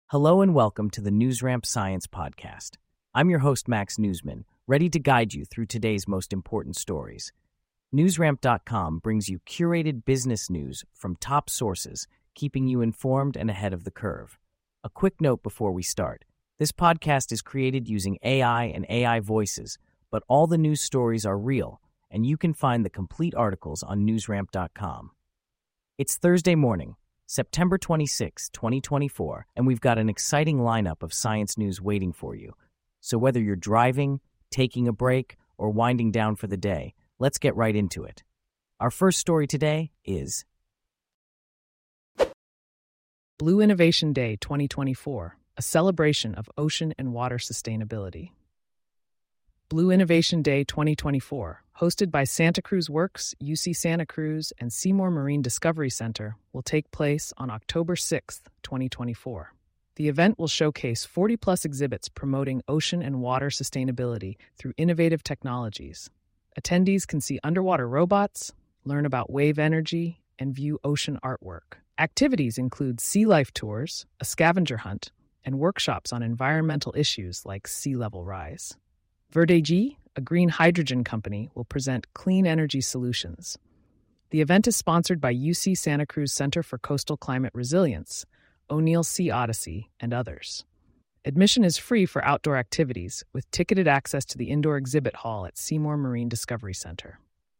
Hello and welcome to the NewsRamp Science Podcast. I'm your host, Max Newsman, ready to guide you through today's most important stories. NewsRamp.com brings you curated business news from top sources, keeping you informed and ahead of the curve. A quick note before we start. This podcast is created using AI and AI voices, but all the news stories are real, and you can find the complete articles on NewsRamp.com. It's Thursday morning, September 26, 2024, and we've got an exciting lineup of science news waiting for you. So whether you're driving, taking a break, or winding down for the day, let's get right into it. Our first story today is Blue Innovation Day 2024, a celebration of ocean and water sustainability. Blue Innovation Day 2024, hosted by Santa Cruz Works, UC Santa Cruz, and Seymour Marine Discovery Center, will take place on October 6, 2024. The event will showcase 40-plus exhibits promoting ocean and water sustainability through innovative technologies. Attendees can see underwater robots, learn about wave energy, and view ocean artwork. Activities include sea life tours, a scavenger hunt, and workshops on environmental issues like sea level rise. Verdagy, a green hydrogen company, will present clean energy solutions. The event is sponsored by UC Santa Cruz Center for Coastal Climate Resilience, O'Neill Sea Odyssey, and others. Admission is free for outdoor activities, with ticketed access to the indoor exhibit hall at Seymour Marine Discovery Center.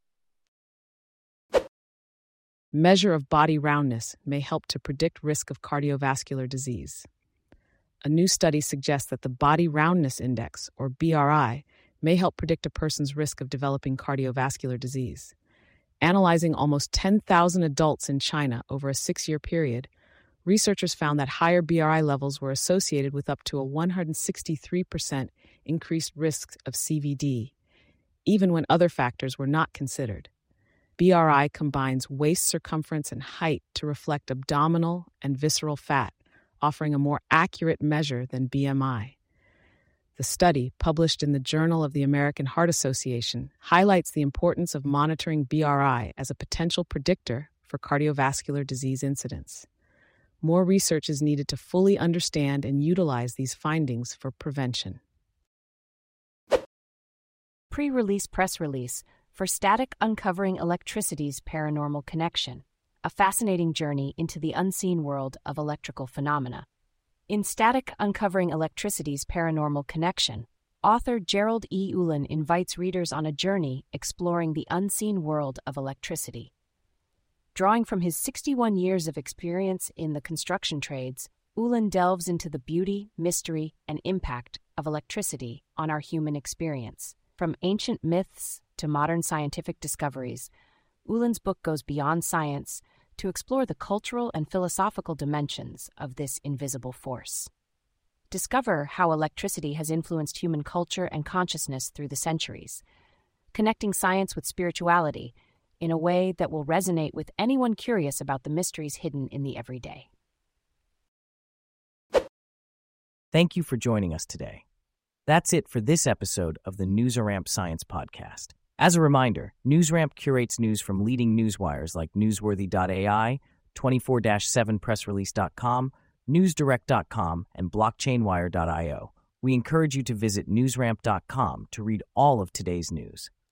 Measure of body roundness may help to predict risk of cardiovascular disease. A new study suggests that the Body Roundness Index, or BRI, may help predict a person's risk of developing cardiovascular disease. Analyzing almost 10,000 adults in China over a 6-year period, researchers found that higher BRI levels were associated with up to a 163% increased risk of CVD, even when other factors were not considered. BRI combines waist circumference and height to reflect abdominal and visceral fat, offering a more accurate measure than BMI. The study, published in the Journal of the American Heart Association, highlights the importance of monitoring BRI as a potential predictor for cardiovascular disease incidence. More research is needed to fully understand and utilize these findings for prevention. Pre-release press release for Static Uncovering Electricity's Paranormal Connection, a fascinating journey into the unseen world of electrical phenomena. In Static Uncovering Electricity's Paranormal Connection, author Gerald E. Ulan invites readers on a journey exploring the unseen world of electricity. Drawing from his 61 years of experience in the construction trades, Ulan delves into the beauty, mystery, and impact of electricity on our human experience. From ancient myths to modern scientific discoveries, Ulan's book goes beyond science to explore the cultural and philosophical dimensions of this invisible force. Discover how electricity has influenced human culture and consciousness through the centuries, connecting science with spirituality in a way that will resonate with anyone curious about the mysteries hidden in the everyday. Thank you for joining us today. That's it for this episode of the NewsRamp Science Podcast. As a reminder, NewsRamp curates news from leading newswires like Newsworthy.ai, 24/7pressrelease.com, NewsDirect.com, and BlockchainWire.io. We encourage you to visit NewsRamp.com to read all of today's news.